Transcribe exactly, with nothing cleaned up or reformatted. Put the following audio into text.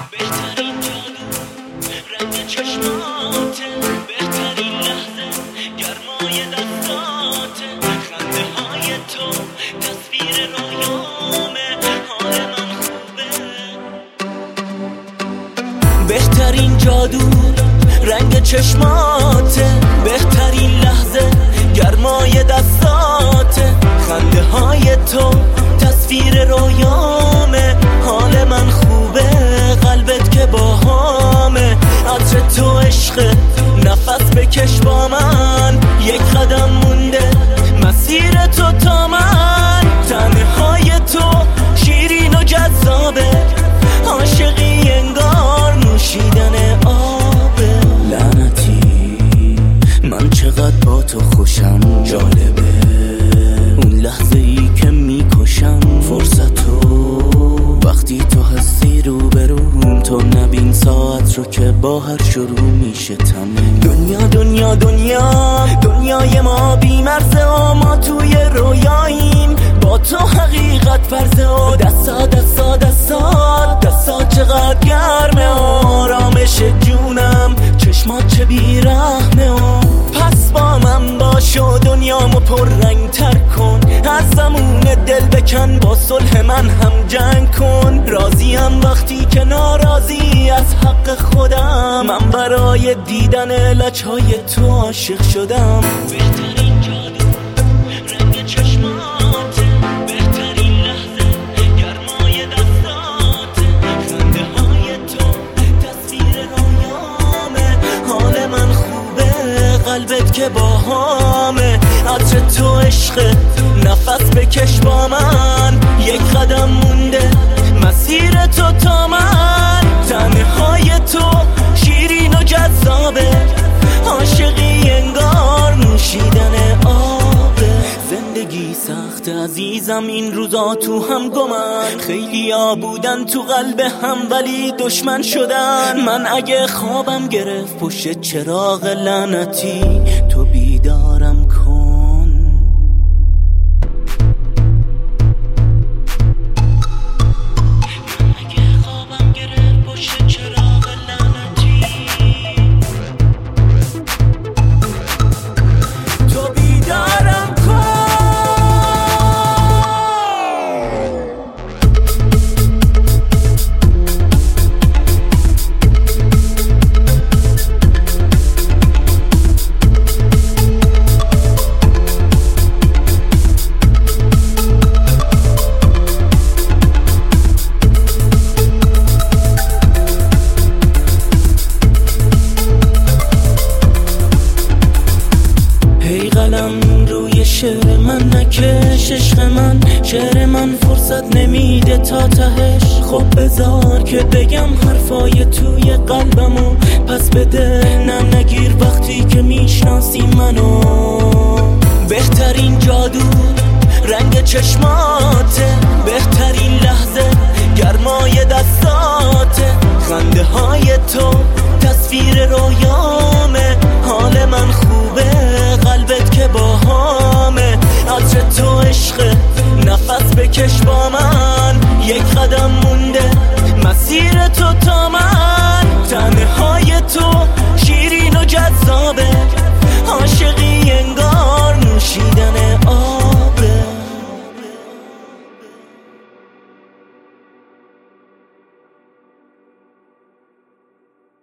بهترین جادو رنگ چشماته، بهترین لحظه گرمای دستاته، خنده های تو تصویر رویامه، حال من خوبه. بهترین جادو رنگ چشماته، بهترین لحظه گرمای دستاته، خنده های تو تصویر رویامه، حال من خوبه، قلبت که باهامه. عطر تو عشق، نفس بکش با من، یک قدم مونده مسیر تو تا من. تنهای تو شیرین و جذابه، عاشقی انگار نوشیدن آبه. لعنتی من چقدر با تو خوشم، جالبه اون لحظه ای که میکشم فرصتو، وقتی تو هستی رو بروم، تو نبین ساعت رو که با هر شروع میشه تموم. دنیا دنیا دنیا دنیای ما بی مرزه و ما توی رویاییم، با تو حقیقت فرزه و دستا دستا دستا دستا چقدر گرمه و آرامش جونم، چشمات چه بیرحمه و پس با من باش و دنیامو پر رنگ تر کن، از زمون دل بکن با صلح من هم جنگ کن. راضیم وقتی که ناراضی از حق خودم، من برای دیدن لجهای تو عاشق شدم. بهترین جادو رنگ چشماته، بهترین لحظه گرمای دستاته، خنده های تو تصویر رویامه، حال من خوبه، قلبت که باهامه. عطر تو عشق، نفس بکش با من، یک قدم مونده مسیر تو تا من. تنهای تو شیرین و جذابه، عاشقی انگار نوشیدن آبه. زندگی سخت عزیزم این روزا تو هم گمن، خیلی ها بودن تو قلب هم ولی دشمن شدن. من اگه خوابم گرفت پشت چراغ لعنتی، تو بیدارم کن. روی شعر من نکش عشق من، شعر من فرصت نمیده تا تهش. خب بذار که بگم حرفای توی قلبمو، پس بده نم نگیر وقتی که میشناسی منو. بهترین جادو رنگ چشماته، بهترین لحظه گرمای دستاته، خنده های تو تصویر رویامه، حال من خوبه، قلبت که باهامه. عطر تو عشق، نفس بکش با من، یک قدم مونده مسیر تو تا من.